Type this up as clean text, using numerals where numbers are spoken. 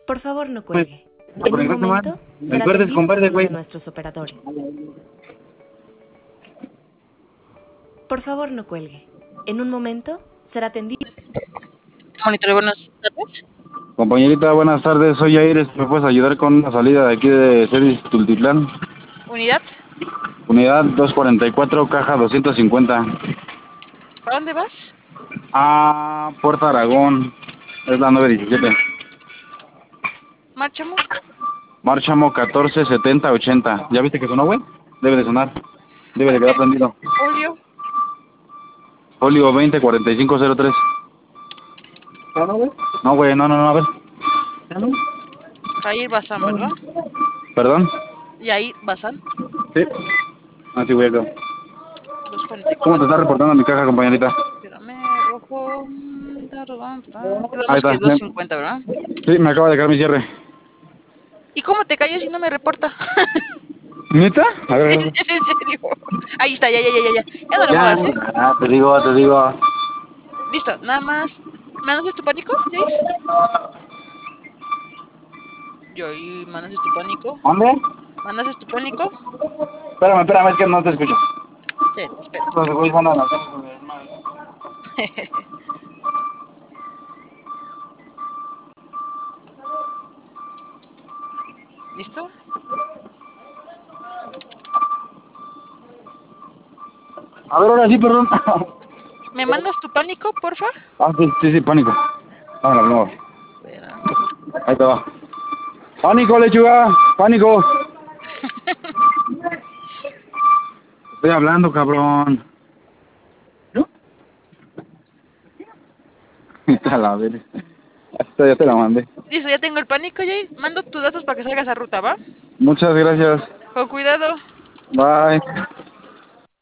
Por favor, no Pues, cuelgue. En un conectaste mal. momento El será verde es atendido con por verde, uno de güey. nuestros operadores. Por favor, no cuelgue. En un momento será atendido. Monitor, buenas tardes. Compañerita, buenas tardes. Soy Jair. ¿Me puedes ayudar con una salida de aquí de Ceris Tultitlán? Unidad, Unidad 244, caja 250. ¿para dónde vas? Ah, Puerto Aragón. Es la 917. Márchamo. Márchamo 147080. ¿Ya viste que sonó, güey? Debe de sonar. Debe de quedar prendido. Folio. Folio 204503. ¿No, güey? No, güey, no, a ver. Jair Bazán, ¿verdad? ¿Perdón? Jair Bazán. Sí. Así, güey, acá. ¿Cómo te 244. está reportando mi caja, compañerita? Espérame, rojo. Ahí Quedamos está. que 250, ¿verdad? Sí, me acaba de caer mi cierre. ¿Y cómo te callas si no me reporta? ¿Neta? A ver, a ver. Es en serio. Ahí está, ya. Ya no lo Ya, muevas, ¿eh? te digo, te digo. Listo, nada más. ¿Me anuncias tu pánico, Jair? Jair, ¿me anuncias tu pánico? ¿Dónde? ¿Me anuncias tu pánico? Espérame, es que no te escucho. Sí, te espero. Los güeyes van a la... ¿Listo? A ver, ahora sí, perdón. ¿Me mandas tu pánico, porfa? Ah, sí, pánico. Vámonos, no. Espera. Ahí te va. Pánico, lechuga. Pánico. Estoy hablando, cabrón. ¿Yo? A la ver. Esta ya te la mandé. Listo, ya tengo el pánico, Jair. Mando tus datos para que salgas a ruta, ¿va? Muchas gracias. Con cuidado. Bye.